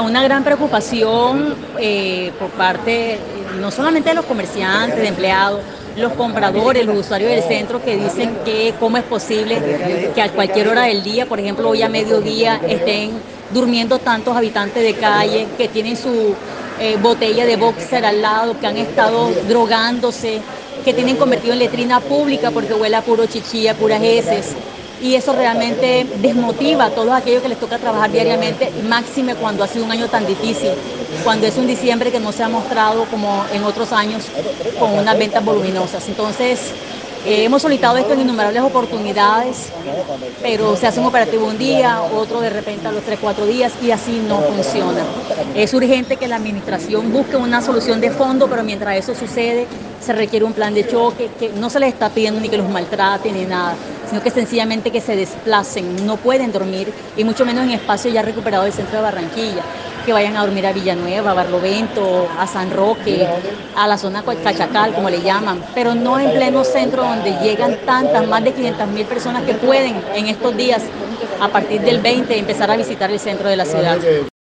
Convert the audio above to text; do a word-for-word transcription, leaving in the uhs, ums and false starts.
una gran preocupación eh, por parte eh, no solamente de los comerciantes, de empleados, los compradores, los usuarios del centro que dicen que cómo es posible que a cualquier hora del día, por ejemplo hoy a mediodía, estén durmiendo tantos habitantes de calle que tienen su eh, botella de boxer al lado, que han estado drogándose, que tienen convertido en letrina pública porque huele a puro chichilla, puras heces. Y eso realmente desmotiva a todos aquellos que les toca trabajar diariamente, máxime cuando ha sido un año tan difícil, cuando es un diciembre que no se ha mostrado como en otros años con unas ventas voluminosas. Entonces, eh, hemos solicitado esto en innumerables oportunidades, pero se hace un operativo un día, otro de repente a los tres, cuatro días y así no funciona. Es urgente que la administración busque una solución de fondo, pero mientras eso sucede, se requiere un plan de choque que no se les está pidiendo ni que los maltraten ni nada, sino que sencillamente que se desplacen, no pueden dormir y mucho menos en espacios ya recuperados del centro de Barranquilla, que vayan a dormir a Villanueva, a Barlovento, a San Roque, a la zona Cachacal, como le llaman, pero no en pleno centro donde llegan tantas, más de quinientas mil personas que pueden en estos días, a partir del veinte, empezar a visitar el centro de la ciudad.